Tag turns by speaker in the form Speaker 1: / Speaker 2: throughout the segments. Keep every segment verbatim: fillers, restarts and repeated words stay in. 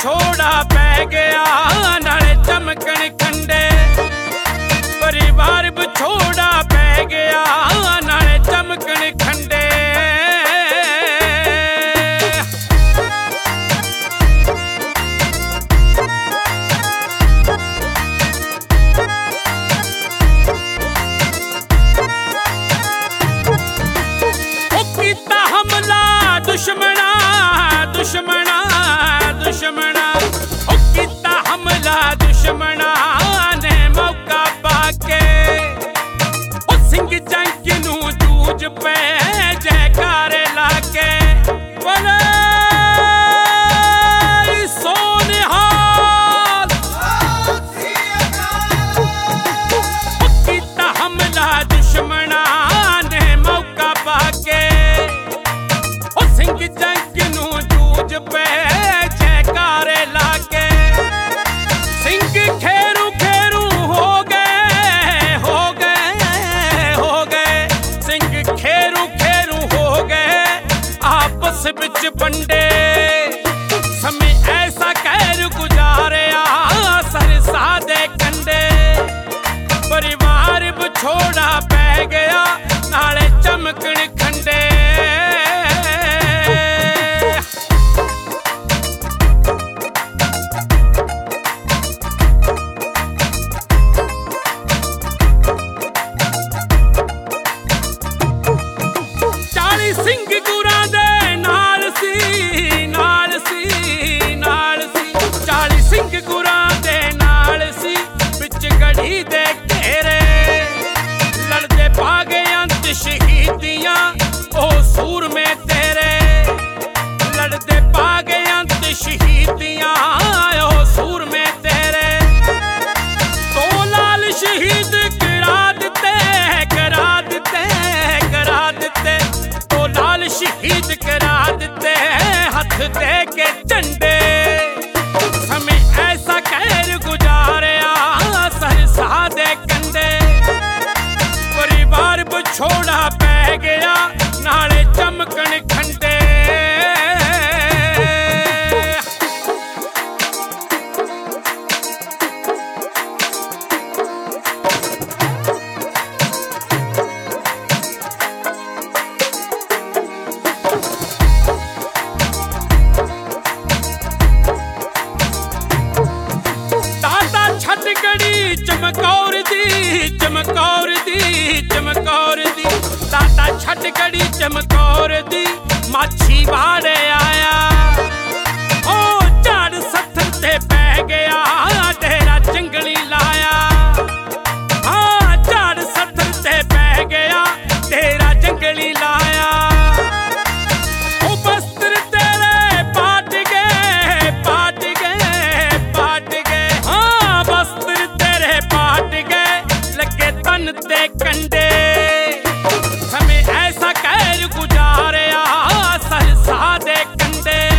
Speaker 1: ਵਿਛੋੜਾ ਪੈ ਗਿਆ ਨਾਲੇ ਚਮਕਣ ਖੰਡੇ। परिवार विछोड़ा पै गया नाले चमकण खंडे। कीता हमला दुश्मना दुश्मना दुश्मना कीता हमला दुश्मना ने मौका पाके। सिंह जंग नू जूझ पे जयकारे लाके बोले सोनिहाल। कीता हमला दुश्मना ने मौका पाके। सिंह जंग नू जूझ पे जयकारे लाके। सिंह खेरू खेरू हो गए हो गए हो गए। सिंह खेरू खेरू हो गए आपस बिच बंडे। समय ऐसा कहर गुजारिया सरसा दे कंडे। परिवार विछोड़ा पै गया नाले चमकण खंडे। सिंह गुरां दे नाल सी नाल सी नाल सी। चाली सिंह गुरां दे नाल सी बिच गढ़ी दे घेरे। लड़दे भागे अंत शहीदियां ओ सूर में तेरे। लड़दे भागे अंत शहीदियां ओ सूर में तेरे। तो लाल शहीद करा दिते करा दिते करा दिते। लाल शहीद करा दिते हथ दे के झंडे। समय ऐसा कहर गुजारिया सरसा दे कंडे। परिवार विछोड़ा पै गया नाले चमकण खंडे। चमकौर दी चमकौर दी चमकौर दी। दादा छट गड़ी चमकौर दी माछी वाड़े आया। ओ झाड़ सत्थर ते पै गया डेरा जंगली लाया। हाँ झाड़ सत्थर ते पै गया डेरा जंगली लाया। ओ बस्तर तेरे पाट गए पाट गए पाट गए। हाँ बस्तर तेरे पाट गए लगे तन ते कंडे। समय ऐसा कहर गुजारिया सरसा दे कंडे।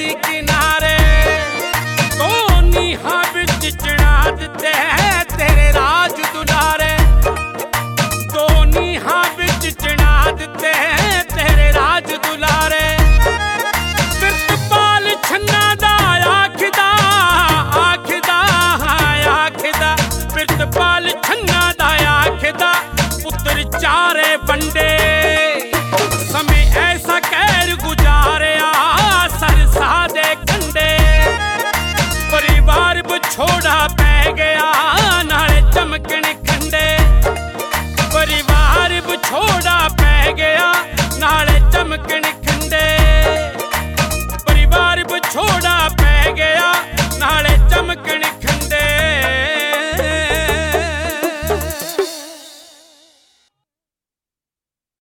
Speaker 1: दी किनारे दो नीहां विच चढ़ा दिते तेरे राज दुलारे दो नीहां विच चढ़ा दिते तेरे राज दुलारे प्रितपाल छन्ना दा आखदा आखदा आखदा प्रितपाल छन्ना दा आखदा पुत्र चारे वंडे